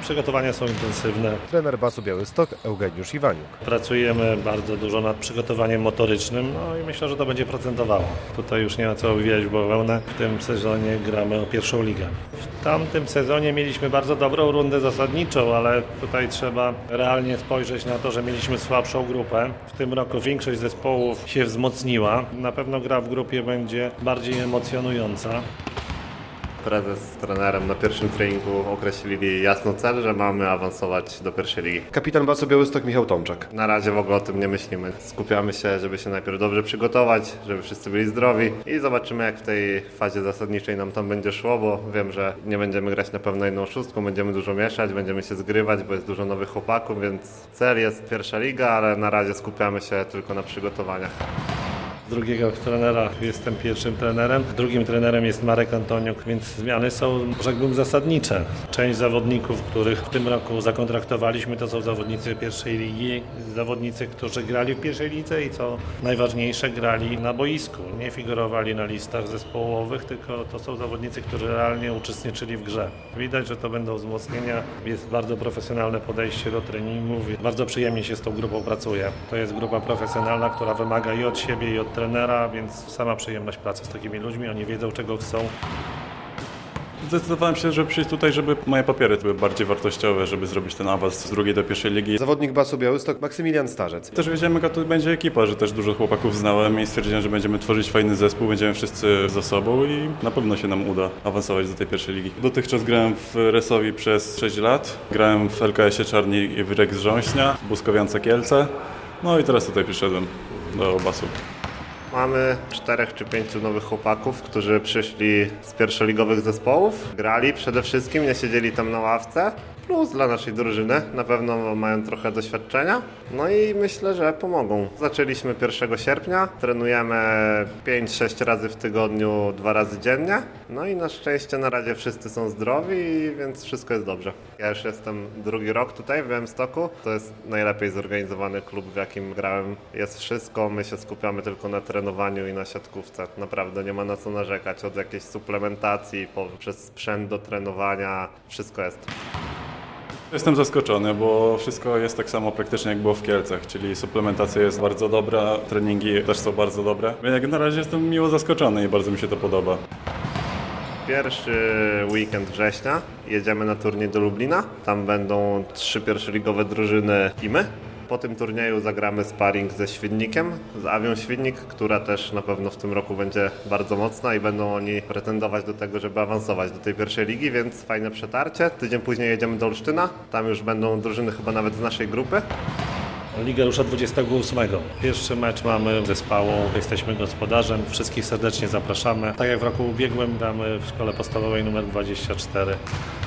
Przygotowania są intensywne. Trener Basu Białystok Eugeniusz Iwaniuk. Pracujemy bardzo dużo nad przygotowaniem motorycznym, i myślę, że to będzie procentowało. Tutaj już nie ma co owijać w bawełnę. W tym sezonie gramy o pierwszą ligę. W tamtym sezonie mieliśmy bardzo dobrą rundę zasadniczą, ale tutaj trzeba realnie spojrzeć na to, że mieliśmy słabszą grupę. W tym roku większość zespołów się wzmocniła. Na pewno gra w grupie będzie bardziej emocjonująca. Prezes z trenerem na pierwszym treningu określili jasno cel, że mamy awansować do pierwszej ligi. Kapitan Basu Białystok Michał Tomczak. Na razie w ogóle o tym nie myślimy. Skupiamy się, żeby się najpierw dobrze przygotować, żeby wszyscy byli zdrowi i zobaczymy, jak w tej fazie zasadniczej nam tam będzie szło, bo wiem, że nie będziemy grać na pewno jedną szóstką, będziemy dużo mieszać, będziemy się zgrywać, bo jest dużo nowych chłopaków, więc cel jest pierwsza liga, ale na razie skupiamy się tylko na przygotowaniach. Drugiego trenera jestem pierwszym trenerem, drugim trenerem jest Marek Antoniuk, więc zmiany są, rzekłbym, zasadnicze. Część zawodników, których w tym roku zakontraktowaliśmy, to są zawodnicy pierwszej ligi, zawodnicy, którzy grali w pierwszej lidze i co najważniejsze, grali na boisku. Nie figurowali na listach zespołowych, tylko to są zawodnicy, którzy realnie uczestniczyli w grze. Widać, że to będą wzmocnienia, jest bardzo profesjonalne podejście do treningów, bardzo przyjemnie się z tą grupą pracuje. To jest grupa profesjonalna, która wymaga i od siebie, i od trenera, więc sama przyjemność pracy z takimi ludźmi, oni wiedzą, czego chcą. Zdecydowałem się, żeby przyjść tutaj, żeby moje papiery były bardziej wartościowe, żeby zrobić ten awans z drugiej do pierwszej ligi. Zawodnik Basu Białystok Maksymilian Starzec. Też wiedziałem, jaka to będzie ekipa, że też dużo chłopaków znałem i stwierdziłem, że będziemy tworzyć fajny zespół, będziemy wszyscy ze sobą i na pewno się nam uda awansować do tej pierwszej ligi. Dotychczas grałem w Resowi przez 6 lat, grałem w LKS-ie Czarni i w Rek Grząśnia, w Buskowiance Kielce, no i teraz tutaj przyszedłem do Basu. Mamy 4 czy 5 nowych chłopaków, którzy przyszli z pierwszoligowych zespołów. Grali przede wszystkim, nie siedzieli tam na ławce. Plus dla naszej drużyny, na pewno mają trochę doświadczenia. No i myślę, że pomogą. Zaczęliśmy 1 sierpnia, trenujemy 5-6 razy w tygodniu, 2 razy dziennie. No i na szczęście na razie wszyscy są zdrowi, więc wszystko jest dobrze. Ja już jestem drugi rok tutaj w Białymstoku. To jest najlepiej zorganizowany klub, w jakim grałem. Jest wszystko, my się skupiamy tylko na trenowaniu i na siatkówce. Naprawdę nie ma na co narzekać, od jakiejś suplementacji, przez sprzęt do trenowania, wszystko jest. Jestem zaskoczony, bo wszystko jest tak samo praktycznie jak było w Kielcach, czyli suplementacja jest bardzo dobra, treningi też są bardzo dobre. Jak na razie jestem miło zaskoczony i bardzo mi się to podoba. Pierwszy weekend września jedziemy na turniej do Lublina. Tam będą 3 pierwszoligowe drużyny i my. Po tym turnieju zagramy sparring ze Świdnikiem, z Awią Świdnik, która też na pewno w tym roku będzie bardzo mocna i będą oni pretendować do tego, żeby awansować do tej pierwszej ligi, więc fajne przetarcie. Tydzień później jedziemy do Olsztyna, tam już będą drużyny chyba nawet z naszej grupy. Liga rusza 28. Pierwszy mecz mamy ze Spałą, jesteśmy gospodarzem, wszystkich serdecznie zapraszamy. Tak jak w roku ubiegłym gramy w szkole podstawowej nr 24.